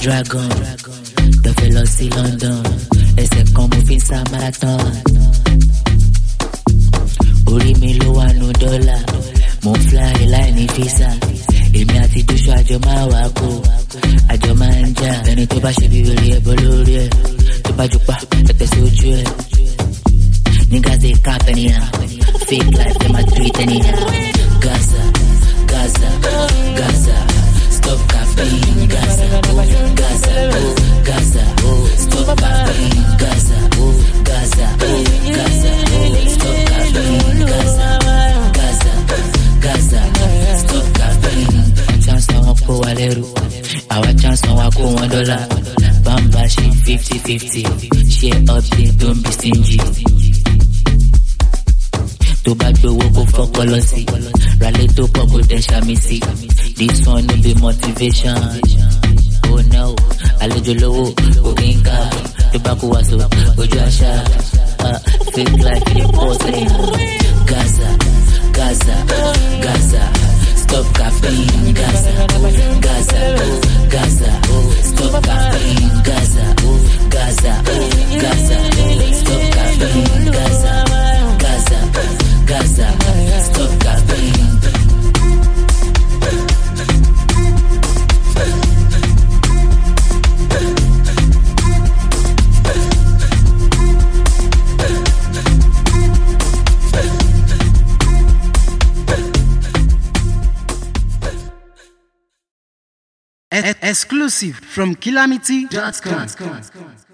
dragon, tó fẹ́ lọ sí London, ẹsẹ̀ kan mo fi ń sá marathon. Orí mi ló wà nù dọ́là, mo ń fly láì ní visa. Èmi àti Joshua àjọ máa wà kó, àjọ máa ń jà. Ẹni tó bá ṣe bí wèrè ẹbọ lórí ẹ̀, tó bá jupa tẹ̀tẹ̀ sí ojú ẹ̀. Niggas they cap anyhow, fake life them a do it anyhow. Gaza, Gaza, Gaza, stop caffeine. Gaza, oh, Gaza, oh, Gaza, oh, stop caffeine. Gaza, oh, Gaza, oh, Gaza, oh, stop caffeine. Gaza, Gaza, Gaza, stop caffeine. Chance na wọn kó wa lẹ́rù, our chance na wa kó wọn dọ́là. Bamba ṣe 50-50, share update, don't be stingy. Tó bá gbowó kó fọ́pọ́ lọ sí, ralé tó pọ̀ kó dẹ̀ ṣàmì sí. This one no be motivation. Oh no, àlejò lówó kò kí n ká. Tó bá kó wá so ojú àṣà. Fake life dey pause in. Gaza, Gaza, Gaza, stop caffeine. Gaza, Gaza, oh, Gaza, oh, stop caffeine. Gaza, oh, Gaza, oh, Gaza, oh, stop caffeine. Gaza, Gaza, Gaza, stop caffeine. Exclusive from Calamity.com.